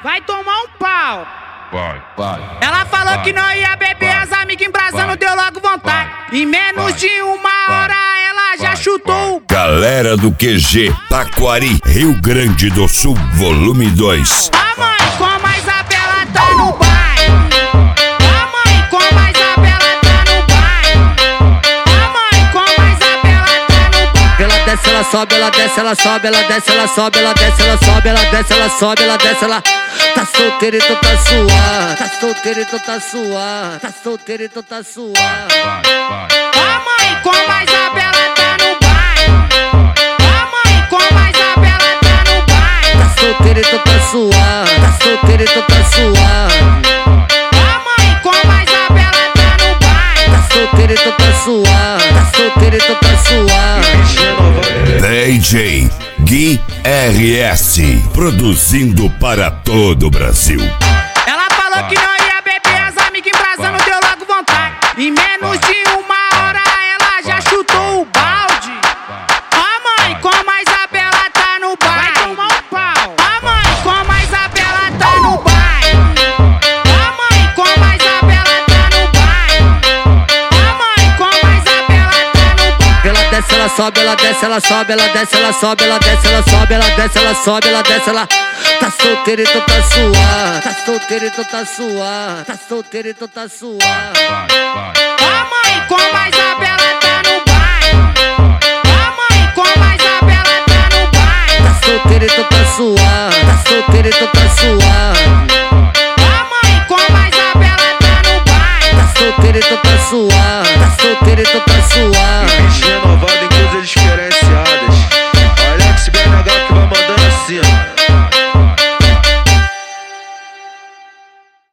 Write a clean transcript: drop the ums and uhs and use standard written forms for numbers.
vai tomar um pau. Vai. Ela falou que não ia beber, as amigas embrasando, deu logo vontade. Em menos de uma hora ela já chutou o... Galera do QG, Taquari, Rio Grande do Sul, volume 2. A mãe como a Isabela tá no baile. A mãe como a Isabela tá no baile. A mãe como a Isabela tá no baile. Ela desce, ela sobe, ela desce, ela sobe, ela desce, ela sobe, ela desce, ela sobe, ela desce, ela sobe, ela desce, ela... Tá solteiro, então tá suave. Tá solteiro, então tá suave. Tá solteiro, então tá suave. A mãe como a Isabela tá no baile. A mãe como a Isabela tá no baile. Tá solteiro, então tá suave. Tá solteiro, então tá suave. A mãe como a Isabela tá no baile. Tá solteiro, então tá suave. Tá solteiro, então tá suave. DJ Gui RS, produzindo para todo o Brasil. Ela falou que não ia beber, as amigas embrasando, deu logo vontade. Em menos de uma hora ela já chutou o balde. A mãe como a Isabela tá no baile, vai tomar um pau. A mãe como a Isabela tá no baile. A mãe como a Isabela tá no baile. A mãe como a Isabela tá no baile. Ela desce, ela sobe, ela desce, ela sobe, ela desce, ela sobe, ela desce, ela sobe, ela desce, ela sobe, ela desce, ela... Tá solteiro, então tá suave. Tá solteiro, então tá suave. Tá solteiro, então tá suave. A mãe como a Isabela tá no baile. A mãe como a Isabela tá no baile. Tá solteiro, então tá suave. Tá solteiro, então tá suave.